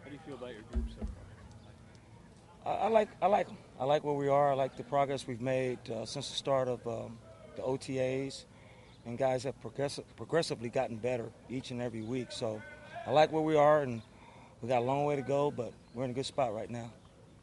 do you feel about your group so I like them. I like where we are. I like the progress we've made since the start of the OTAs, and guys have progressively gotten better each and every week. So I like where we are, and we got a long way to go, but we're in a good spot right now.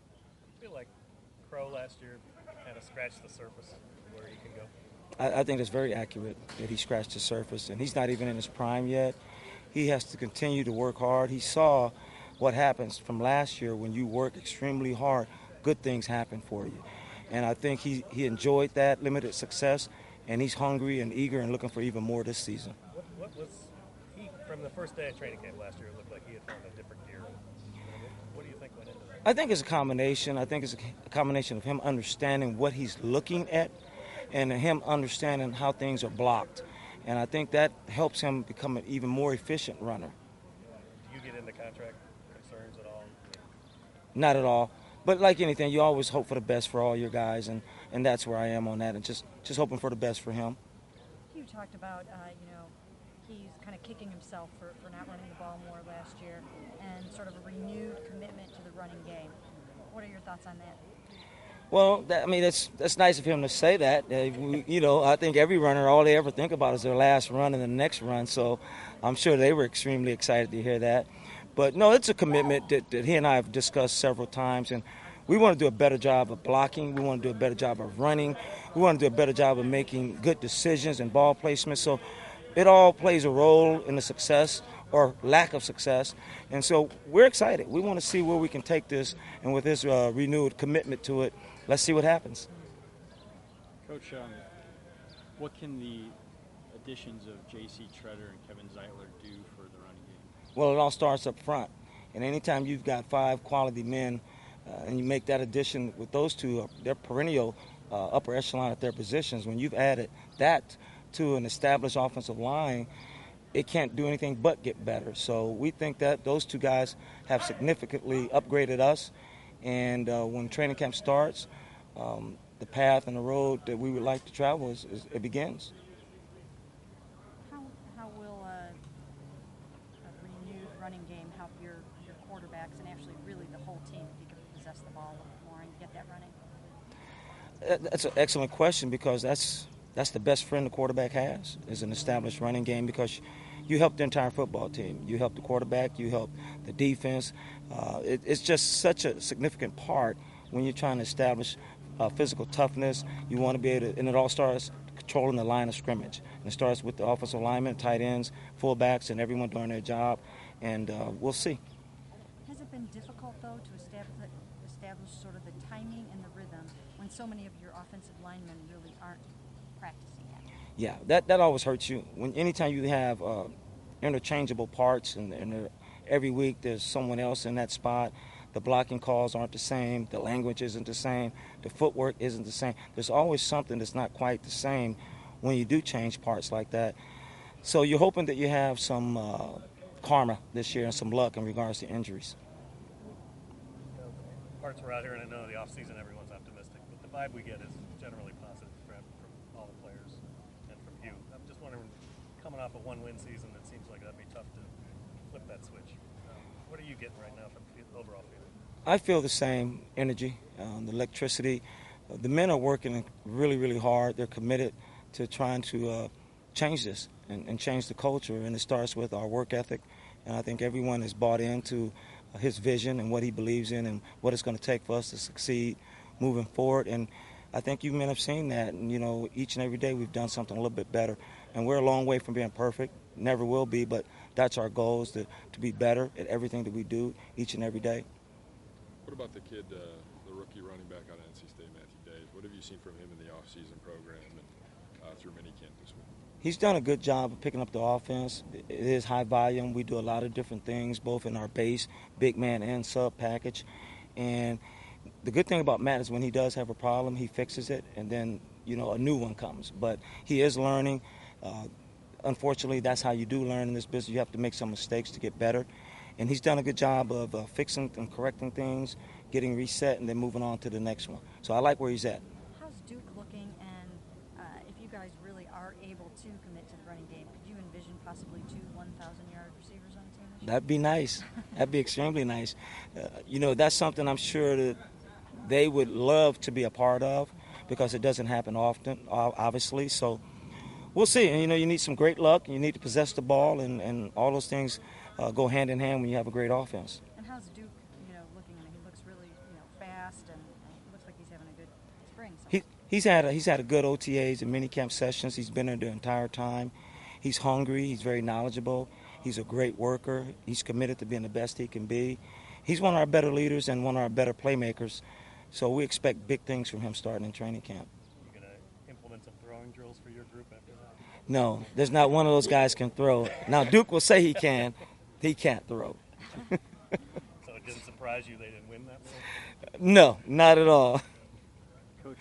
I feel like Crow last year kind of scratched the surface of where he can go. I think it's very accurate that he scratched the surface, and he's not even in his prime yet. He has to continue to work hard. He saw what happens from last year when you work extremely hard, good things happen for you. And I think he enjoyed that limited success, and he's hungry and eager and looking for even more this season. What was he from the first day of training camp last year? It looked like he had found a different gear. What do you think went into that? I think it's a combination. I think it's a combination of him understanding what he's looking at and him understanding how things are blocked. And I think that helps him become an even more efficient runner. Do you get into contract concerns at all? Not at all. But like anything, you always hope for the best for all your guys, and that's where I am on that, and just hoping for the best for him. You talked about, he's kind of kicking himself for not running the ball more last year and sort of a renewed commitment to the running game. What are your thoughts on that? Well, that's nice of him to say that. I think every runner, all they ever think about is their last run and the next run. So I'm sure they were extremely excited to hear that. But no, it's a commitment that he and I have discussed several times, and we want to do a better job of blocking. We want to do a better job of running. We want to do a better job of making good decisions and ball placement. So it all plays a role in the success or lack of success. And so we're excited. We want to see where we can take this, and with this renewed commitment to it, let's see what happens. Coach, what can the additions of J.C. Treader and Kevin Zeitler do for the running game? Well, it all starts up front. And anytime you've got 5 quality men and you make that addition with those two, they're perennial upper echelon at their positions. When you've added that to an established offensive line, it can't do anything but get better. So we think that those two guys have significantly upgraded us. And when training camp starts, the path and the road that we would like to travel it begins. How will a renewed running game help your quarterbacks and actually really the whole team if you can possess the ball a little more and get that running? That's an excellent question, because that's the best friend the quarterback has, is an established running game, because you help the entire football team. You help the quarterback, you help the defense. It's just such a significant part when you're trying to establish physical toughness. You want to be able to, and it all starts controlling the line of scrimmage. And it starts with the offensive linemen, tight ends, fullbacks, and everyone doing their job. And we'll see. Has it been difficult, though, to establish sort of the timing and the rhythm when so many of your offensive linemen really aren't practicing yet? Yeah, that always hurts you. Anytime you have interchangeable parts, and every week there's someone else in that spot, the blocking calls aren't the same, the language isn't the same, the footwork isn't the same. There's always something that's not quite the same when you do change parts like that. So you're hoping that you have some karma this year and some luck in regards to injuries. Parts were out here, and I know the offseason everyone's optimistic, but the vibe we get is generally positive from all the players and from you. I'm just wondering, coming off a 1-win season, it seems like that'd be tough to flip that switch. What are you getting right now from the overall feeling? I feel the same energy, the electricity. The men are working really, really hard. They're committed to trying to change this and change the culture, and it starts with our work ethic. And I think everyone has bought into his vision and what he believes in and what it's going to take for us to succeed moving forward. And I think you men have seen that. And, each and every day we've done something a little bit better. And we're a long way from being perfect. Never will be, but that's our goal, is to be better at everything that we do each and every day. What about the kid, the rookie running back out of NC State, Matthew Dave? What have you seen from him in the offseason program and through minicamp this week? He's done a good job of picking up the offense. It is high volume. We do a lot of different things, both in our base, big man, and sub package. And the good thing about Matt is when he does have a problem, he fixes it, and then, a new one comes. But he is learning. Unfortunately, that's how you do learn in this business. You have to make some mistakes to get better. And he's done a good job of fixing and correcting things, getting reset, and then moving on to the next one. So I like where he's at. How's Duke looking, and if you guys really are able to commit to the running game, could you envision possibly 2 1,000-yard receivers on the team this That'd be nice. That'd be extremely nice. That's something I'm sure that they would love to be a part of because it doesn't happen often, obviously. So we'll see. And, you need some great luck. You need to possess the ball, and all those things go hand in hand when you have a great offense. And how's Duke, looking? I mean, he looks really, fast, and it looks like he's having a good spring. So. He's had a good OTAs and minicamp sessions. He's been there the entire time. He's hungry. He's very knowledgeable. He's a great worker. He's committed to being the best he can be. He's one of our better leaders and one of our better playmakers. So we expect big things from him starting in training camp. You going to implement some throwing drills for your group after that? No, there's not one of those guys can throw. Now, Duke will say he can. He can't throw. So it didn't surprise you they didn't win that one? No, not at all. Coach,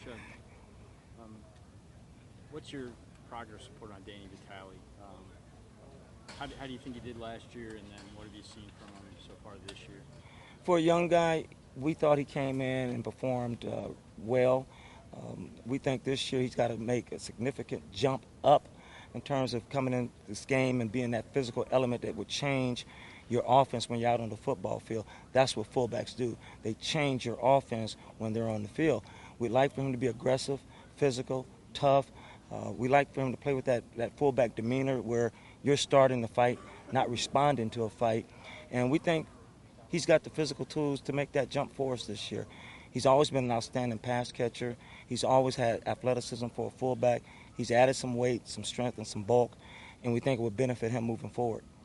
what's your progress report on Danny Vitale? How do you think he did last year, and then what have you seen from him so far this year? For a young guy, we thought he came in and performed well. We think this year he's got to make a significant jump up in terms of coming in this game and being that physical element that would change your offense when you're out on the football field. That's what fullbacks do. They change your offense when they're on the field. We'd like for him to be aggressive, physical, tough. We like for him to play with that fullback demeanor where you're starting the fight, not responding to a fight. And we think he's got the physical tools to make that jump for us this year. He's always been an outstanding pass catcher. He's always had athleticism for a fullback. He's added some weight, some strength, and some bulk, and we think it would benefit him moving forward.